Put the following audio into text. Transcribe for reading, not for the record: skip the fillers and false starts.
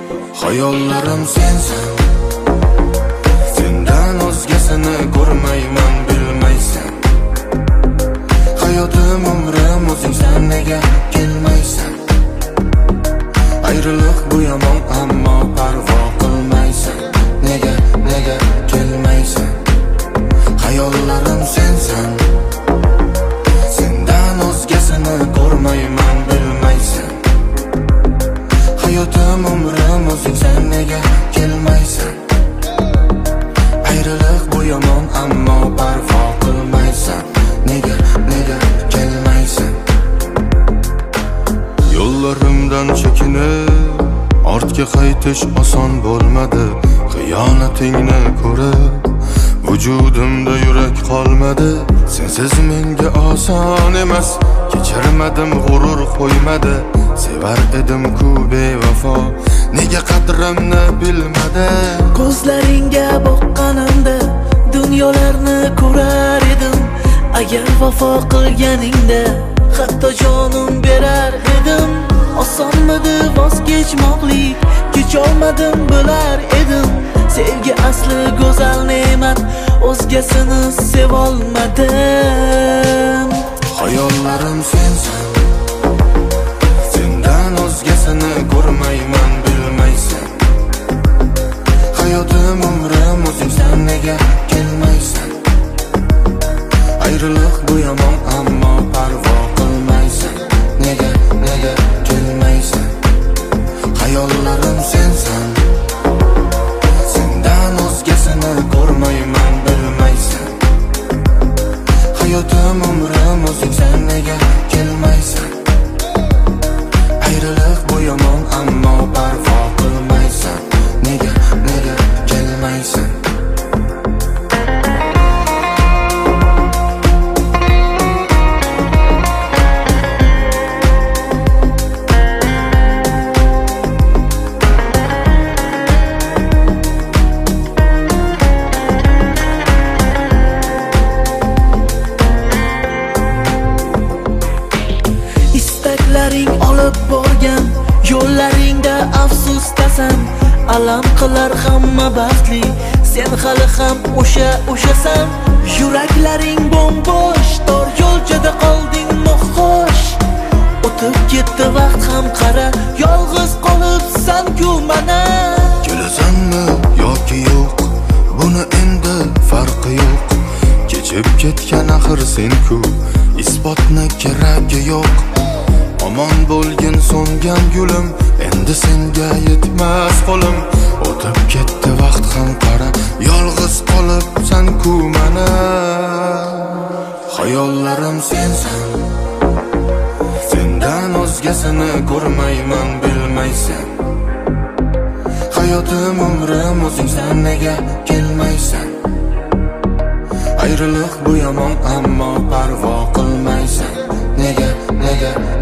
Hayollarim sensan, sendan o'zgasini ko'rmayman, bilmaysan. Hayotim, umrim o'zingsan, nega kelmaysan? Ayriliq bu yomon, ammo parvo qilmaysan. Nega kelmaysan? Hayollarim sensan, sendan o'zgasini ko'rmayman, bilmaysan. Hayotim, umrim o'zingsan, nega kelmaysan? Ayriliq bu yomon, ammo parvo qilmaysan. Nega kelmaysan? Yo'llarimdan chekinib ortga qaytish oson bo'lmadi. Xiyonatingni ko'rib vujudimda yurak qolmadi. Sensiz menga oson emas, kechirmadim, g'urur qo'ymadi. Sevar edim-ku bevafo, nega qadrimni bilmadi? Ko'zlaringga boqqanimda dunyolarni ko'rar edim. Agar vafo qilganingda hatto jonim berar edim. Osonmidi voz kechmoqlik, kecholmadim, bilar edim. Sevgi asli go'zal ne'mat, o'zgasini sevolmadim. Hayollarim sensan, sendan o'zgasini ko'rmayman, bilmaysan. Hayotim, umrim o'zingsan, nega kelmaysan? Ayriliq bu yomon, ammo parvo qilmaysan. Nega kelmaysan? Hayollarim sensan, sendan o'zgasini ko'rmayman, bilmaysan. Hayotim, umrim o'zingsan, nega kelmaysan? Ayriliq bu yomon, ammo parvo qilmaysan. Nega kelmaysan? Istaklaring olib borgan yo'llaringda afsusdasan. Alam qilar hamma baxtli, sen hali ham o'shasan. Yuraklaring bo'mbo'sh, tor yo'lchada qolding noxush. O'tib ketdi vaqt ham qara, yolg'iz qolibsan-ku mana. Kelasanmi yoki yo'q, buni endi farqi yo'q. Kechib ketgan axir sen-ku, isbotni keragi yo'q. Omon bo'lgin so'ngan gulim, endi senga yetmas qo'lim. O'tib ketdi vaqt ham qara, yolg'iz qolibsan-ku mana. Hayollarim sensan, sendan o'zgasini ko'rmayman, bilmaysan. Hayotim, umrim o'zingsan, nega kelmaysan? Ayriliq bu yomon, ammo parvo qilmaysan. Nega